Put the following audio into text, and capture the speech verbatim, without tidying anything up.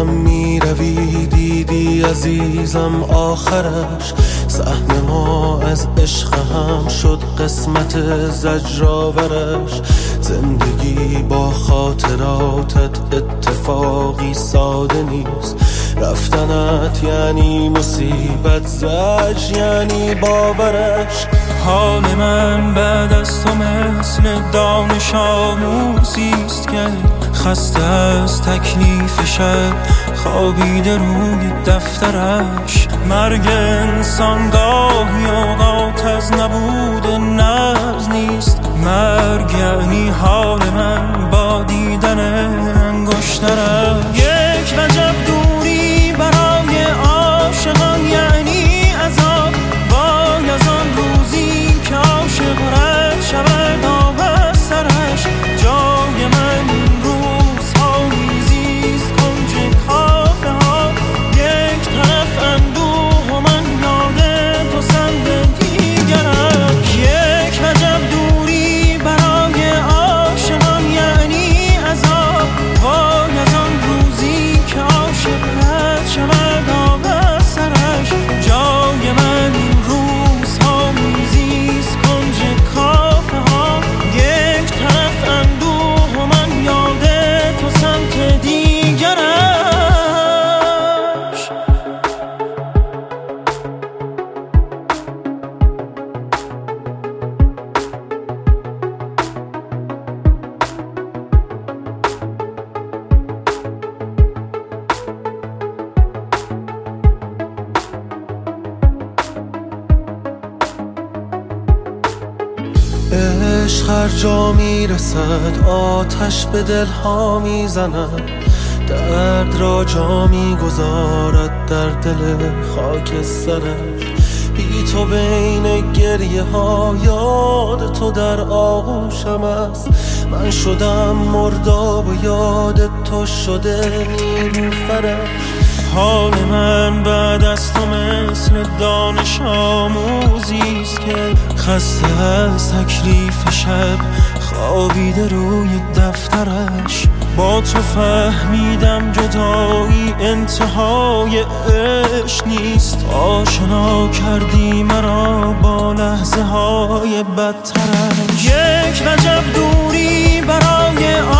میدونم میروی دیدی عزیزم آخرش، صحنه ما از عشق هم شد قسمت زجرآورش. زندگی با خاطراتت اتفاقی ساده نیست، رفتنت یعنی مصیبت، زج یعنی باورش. حال من بعد از تو مثل دانش آموزیست که خسته از تکلیف شب خوابیده روی دفترش. مرگ انسان گاهی اوقات از نبود نبض نیست، مرگ یعنی حال من با دیدن انگشترش. یک وجب دوری برای عاشقان یعنی عذاب، وای از آن روزی که عاشق رد شود آب از سرش. جای من این روزها میزیست کنج کافه ها، یک طرف اندوه و من یاد تو سمت دیگرش. یک وجب دوری برای عاشقان یعنی عذاب، وای از آن روزی که عاشق رد شود آب از سرش. جای من این روزها میزیست کنج کافه ها، یک طرف اندوه و من یاد تو سمت دیگرش. عشق هر جا میرسد آتش به دلها میزند، درد را جا میگذارد در دل خاک سرش. بی تو بین گریه ها یاد تو در آغوشم است، من شدم مرداب و یاد تو شده نیلوفرش. حال من بعد از تو مثل دانش آموزیست که خسته از تکلیف شب خوابیده روی دفترش. با تو فهمیدم جدایی انتهای عشق نیست، آشنا کردی مرا با لحظه های بدترش. یک وجب دوری برای